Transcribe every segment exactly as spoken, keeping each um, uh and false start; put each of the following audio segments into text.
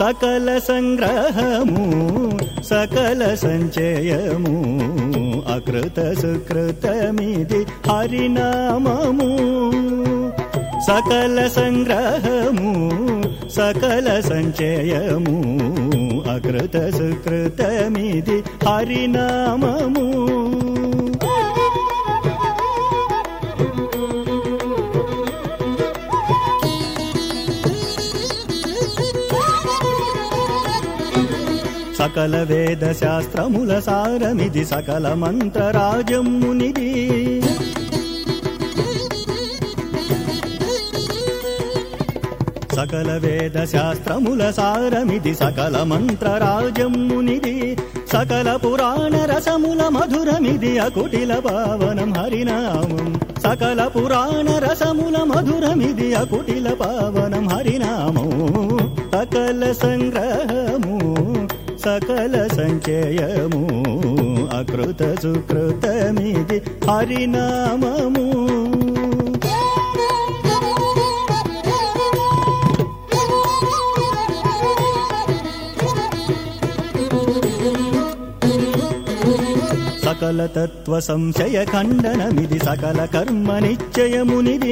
సకల సంగ్రహము సకల సంచయము అకృత సుకృతమిది హరినామము సకల సంగ్రహము సకల సంచయము అకృత సుకృతమిది హరినామము సకల వేద శాస్త్రముల సారమిది సకల మంత్రరాజమునిది సకల వేద శాస్త్రముల సారమిది సకల మంత్రరాజమునిది సకల పురాణ రసముల మధురమిది అకుటిల పావనం హరినామం సకల పురాణ రసముల మధురమిది అకుటిల పావనం హరినామం సకల సంగ్రహము సకల సంచయము అకృత సుకృతమిది హరినామము సకల తత్వ సంశయ ఖండనమిది సకల కర్మ నిశ్చయమునిది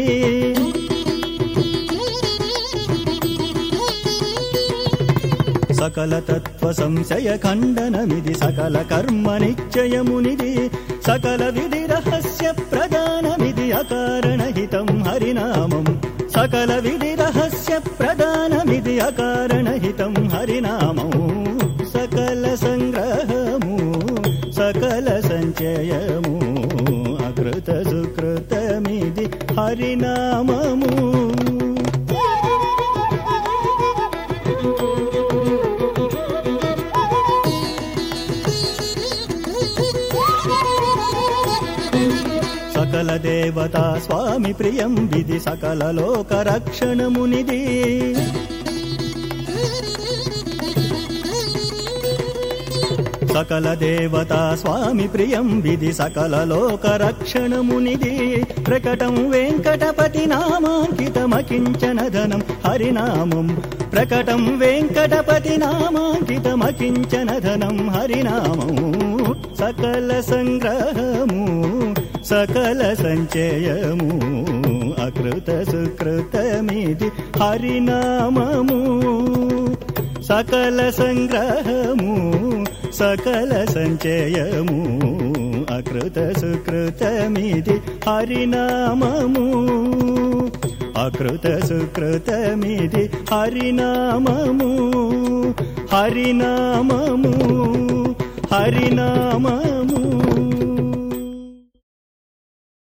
సకల తత్వ సంశయ ఖండనమిది సకల కర్మ నిశ్చయమునిది సకల విధి రహస్య ప్రదానమిది అకారణహితం హరినామం సకల విధి రహస్య ప్రదానమిది అకారణహితం హరినామం సకల సంగ్రహము సకల సంచయము అకృత సుకృతమిది హరినామము సకల దేవతా స్వామి ప్రియం విధి సకల లోక రక్షణమునిది సకల దేవతా స్వామి ప్రియం విధి సకల లోక రక్షణమునిది ప్రకటం వెంకటపతి నామాంకితమకించన ధనం హరినామం ప్రకటం వెంకటపతి నామాంకితమకించన ధనం హరినామం సకల సంగ్రహము సకల సంచయము అకృత సుకృతమిది హరినామము సకల సంగ్రహము సకల సంచయము అకృత సుకృతమిది హరినామము అకృత సుకృతమిది హరినామము హరినామము హరినామము